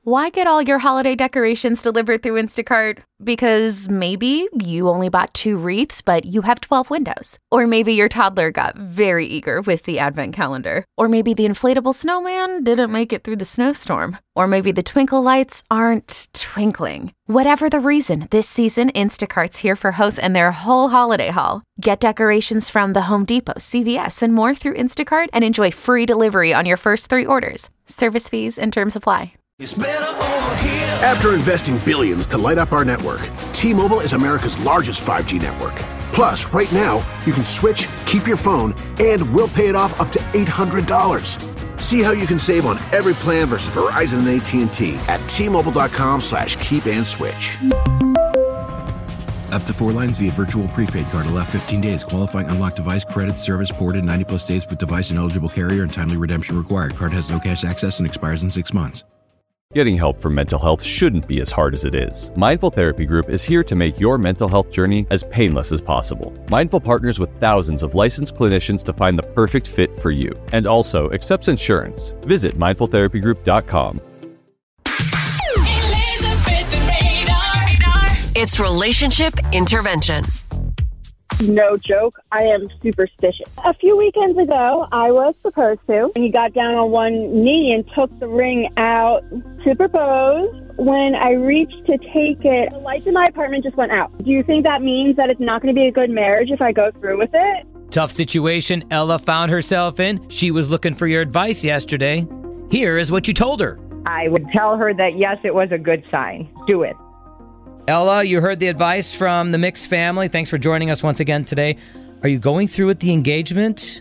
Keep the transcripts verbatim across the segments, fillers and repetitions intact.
Why get all your holiday decorations delivered through Instacart? Because maybe you only bought two wreaths, but you have twelve windows. Or maybe your toddler got very eager with the advent calendar. Or maybe the inflatable snowman didn't make it through the snowstorm. Or maybe the twinkle lights aren't twinkling. Whatever the reason, this season, Instacart's here for hosts and their whole holiday haul. Get decorations from the Home Depot, C V S, and more through Instacart and enjoy free delivery on your first three orders. Service fees and terms apply. It's better over here. After investing billions to light up our network, T-Mobile is America's largest five G network. Plus, right now, you can switch, keep your phone, and we'll pay it off up to eight hundred dollars. See how you can save on every plan versus Verizon and A T and T at T-Mobile.com slash keep and switch. Up to four lines via virtual prepaid card. Allow fifteen days. Qualifying unlocked device credit service ported ninety plus days with device and eligible carrier and timely redemption required. Card has no cash access and expires in six months. Getting help for mental health shouldn't be as hard as it is. Mindful Therapy Group is here to make your mental health journey as painless as possible. Mindful partners with thousands of licensed clinicians to find the perfect fit for you, and also accepts insurance. Visit mindful therapy group dot com. It's Relationship Intervention. No joke, I am superstitious. A few weekends ago, I was proposed to, and he got down on one knee and took the ring out to propose. When I reached to take it, the lights in my apartment just went out. Do you think that means that it's not going to be a good marriage if I go through with it? Tough situation Ella found herself in. She was looking for your advice yesterday. Here is what you told her. I would tell her that, yes, it was a good sign. Do it. Ella, you heard the advice from the Mix family. Thanks for joining us once again today. Are you going through with the engagement?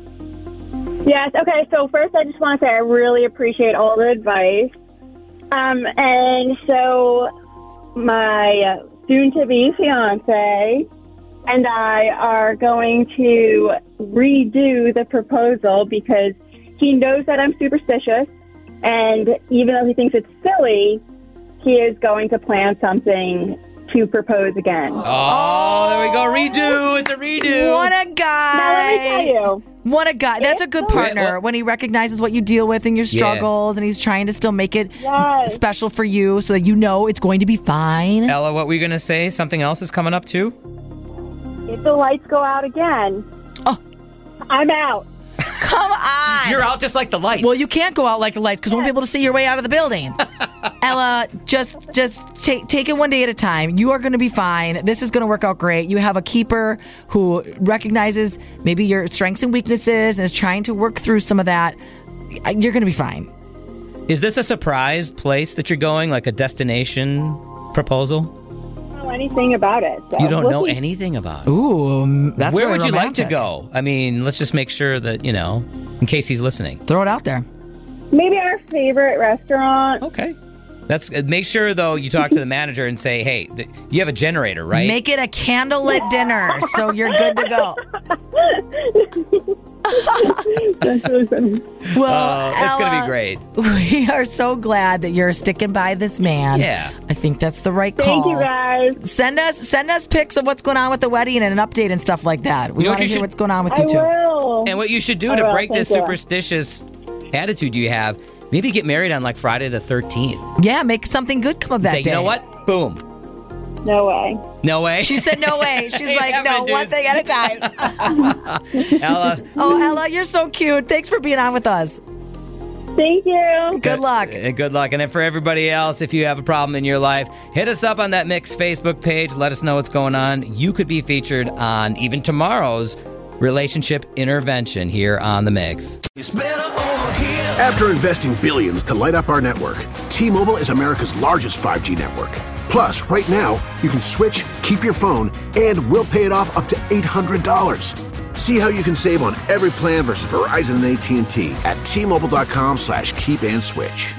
Yes. Okay. So first, I just want to say I really appreciate all the advice. Um, and so my soon-to-be fiance and I are going to redo the proposal because he knows that I'm superstitious, and even though he thinks it's silly, he is going to plan something to propose again. Oh, there we go. Redo. It's a redo. What a guy. Now, let me tell you. What a guy. That's a good partner Wait, when he recognizes what you deal with and your struggles, yeah. and he's trying to still make it yes. special for you so that you know it's going to be fine. Ella, what were you going to say? Something else is coming up, too? If the lights go out again, oh, I'm out. Come on. You're out just like the lights. Well, you can't go out like the lights because you won't be able to see your way out of the building. Ella, just just take take it one day at a time. You are going to be fine. This is going to work out great. You have a keeper who recognizes maybe your strengths and weaknesses and is trying to work through some of that. You're going to be fine. Is this a surprise place that you're going, like a destination proposal? I don't know anything about it. So you don't we'll know see. anything about it? Ooh, that's Where really would you romantic. like to go? I mean, let's just make sure that, you know, in case he's listening. Throw it out there. Maybe our favorite restaurant. Okay. That's make sure, though, you talk to the manager and say, hey, th- you have a generator, right? Make it a candlelit dinner so you're good to go. That's really funny. Well, uh, it's going to Ella, be great. We are so glad that you're sticking by this man. Yeah. I think that's the right call. Thank you, guys. Send us send us pics of what's going on with the wedding and an update and stuff like that. We You know want what to you hear should- what's going on with I you, too. will. And what you should do I to will. break this Thank you. superstitious attitude you have, maybe get married on like Friday the thirteenth. Yeah, make something good come of that Say, day. you know what? Boom. No way. No way. She said no way. She's Ain't like, happening, no, one dudes. thing at a time. Ella. Oh, Ella, you're so cute. Thanks for being on with us. Thank you. Good luck. And good luck. And then for everybody else, if you have a problem in your life, hit us up on that Mix Facebook page. Let us know what's going on. You could be featured on even tomorrow's Relationship Intervention here on The Mix. It's better over here. After investing billions to light up our network, T-Mobile is America's largest five G network. Plus, right now, you can switch, keep your phone, and we'll pay it off up to eight hundred dollars. See how you can save on every plan versus Verizon and A T and T at T-Mobile.com slash keep and switch.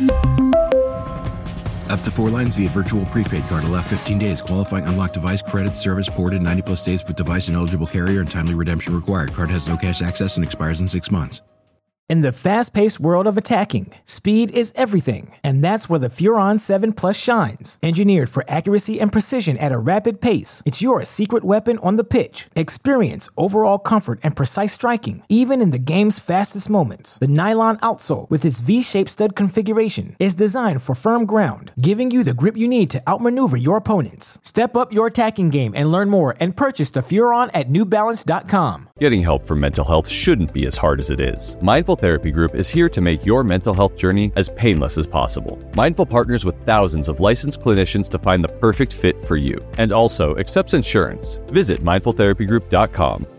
Up to four lines via virtual prepaid card. Allow fifteen days. Qualifying unlocked device credit service ported ninety plus days with device and eligible carrier and timely redemption required. Card has no cash access and expires in six months. In the fast-paced world of attacking, speed is everything, and that's where the Furon seven Plus shines. Engineered for accuracy and precision at a rapid pace, it's your secret weapon on the pitch. Experience overall comfort and precise striking, even in the game's fastest moments. The nylon outsole, with its V-shaped stud configuration, is designed for firm ground, giving you the grip you need to outmaneuver your opponents. Step up your attacking game and learn more and purchase the Furon at new balance dot com. Getting help for mental health shouldn't be as hard as it is. Mindful Therapy Group is here to make your mental health journey as painless as possible. Mindful partners with thousands of licensed clinicians to find the perfect fit for you, and also accepts insurance. Visit mindful therapy group dot com.